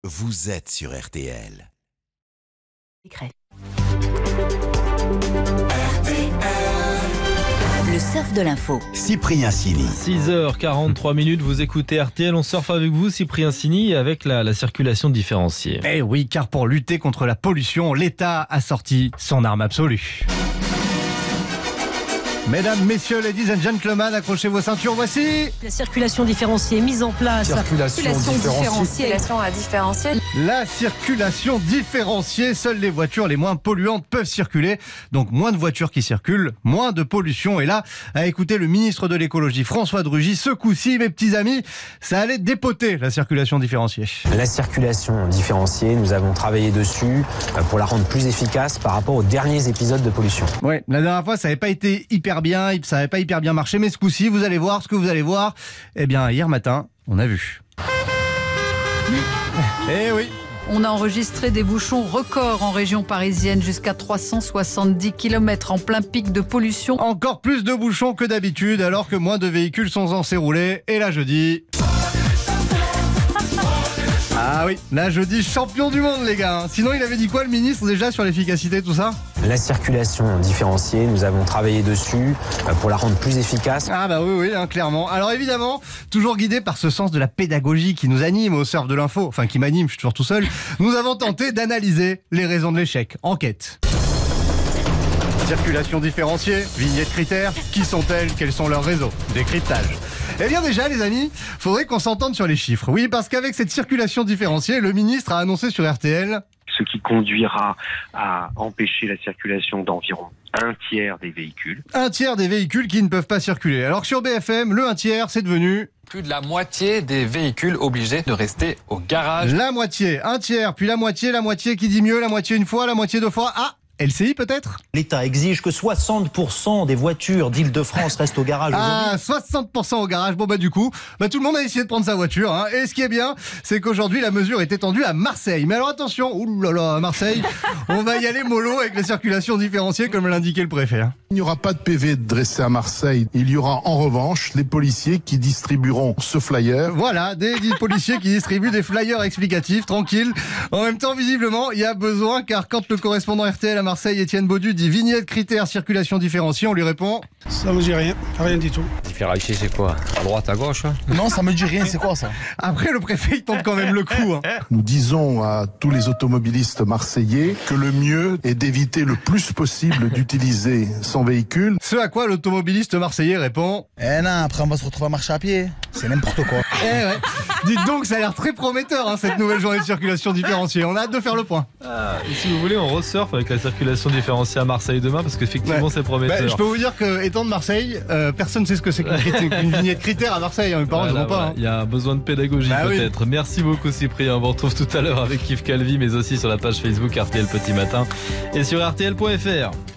vous êtes sur RTL. Le surf de l'info. Cyprien Sini. 6h43, vous écoutez RTL, on surfe avec vous Cyprien Sini et avec la circulation différenciée. Eh oui, car pour lutter contre la pollution, l'État a sorti son arme absolue. Mesdames, messieurs, ladies and gentlemen, accrochez vos ceintures, voici la circulation différenciée mise en place. Circulation différenciée. La circulation différenciée. Seules les voitures les moins polluantes peuvent circuler. Donc moins de voitures qui circulent, moins de pollution. Et là, à écouter le ministre de l'écologie, François de Rugy, ce coup-ci, mes petits amis, ça allait dépoter la circulation différenciée. La circulation différenciée, nous avons travaillé dessus pour la rendre plus efficace par rapport aux derniers épisodes de pollution. Ouais, la dernière fois, ça n'avait pas été hyper bien, ça n'avait pas hyper bien marché, mais ce coup-ci, vous allez voir ce que vous allez voir. Eh bien, hier matin, on a vu. Eh oui. On a enregistré des bouchons records en région parisienne, jusqu'à 370 km en plein pic de pollution. Encore plus de bouchons que d'habitude, alors que moins de véhicules sont censés rouler. Et là, je dis... Ah oui, là je dis champion du monde les gars. Sinon il avait dit quoi le ministre déjà sur l'efficacité tout ça? La circulation différenciée, nous avons travaillé dessus pour la rendre plus efficace. Ah bah oui, clairement. Alors évidemment, toujours guidé par ce sens de la pédagogie qui nous anime au surf de l'info, enfin qui m'anime, je suis toujours tout seul, nous avons tenté d'analyser les raisons de l'échec. Enquête. Circulation différenciée, vignette critères, qui sont-elles, quels sont leurs réseaux? Décryptage. Eh bien déjà les amis, faudrait qu'on s'entende sur les chiffres. Oui, parce qu'avec cette circulation différenciée, le ministre a annoncé sur RTL... Ce qui conduira à empêcher la circulation d'environ un tiers des véhicules. Un tiers des véhicules qui ne peuvent pas circuler. Alors que sur BFM, le un tiers, c'est devenu... Plus de la moitié des véhicules obligés de rester au garage. La moitié, un tiers, puis la moitié qui dit mieux, la moitié une fois, la moitié deux fois... Ah, LCI peut-être? L'État exige que 60% des voitures d'Île-de-France restent au garage aujourd'hui. 60% au garage. Bon bah du coup, tout le monde a essayé de prendre sa voiture. Hein. Et ce qui est bien, c'est qu'aujourd'hui la mesure est étendue à Marseille. Mais alors attention, oulala, à Marseille, on va y aller mollo avec la circulation différenciée comme l'indiquait le préfet. Hein. Il n'y aura pas de PV dressé à Marseille. Il y aura en revanche les policiers qui distribueront ce flyer. Voilà, des policiers qui distribuent des flyers explicatifs, tranquilles. En même temps, visiblement, il y a besoin, car quand le correspondant RTL à Marseille, Étienne Baudu, dit vignette, critères, circulation différenciée, on lui répond... Ça me dit rien du tout. Différencier, c'est quoi? À droite, à gauche? Non, ça me dit rien, c'est quoi ça? Après, le préfet, il tente quand même le coup. Hein. Nous disons à tous les automobilistes marseillais que le mieux est d'éviter le plus possible d'utiliser son véhicule. Ce à quoi l'automobiliste marseillais répond... Eh non, après on va se retrouver à marcher à pied. C'est n'importe quoi. Eh ouais. Dites donc, ça a l'air très prometteur, hein, cette nouvelle journée de circulation différenciée. On a hâte de faire le point. Et si vous voulez, on resurfe avec la circulation différenciée à Marseille demain, parce qu'effectivement, c'est prometteur. Je peux vous dire que, étant de Marseille, personne ne sait ce que c'est qu'une vignette critère à Marseille. Hein. Mes parents ne vont pas. Hein. Il y a besoin de pédagogie peut-être. Oui. Merci beaucoup Cyprien. On vous retrouve tout à l'heure avec Yves Calvi, mais aussi sur la page Facebook RTL Petit Matin et sur RTL.fr.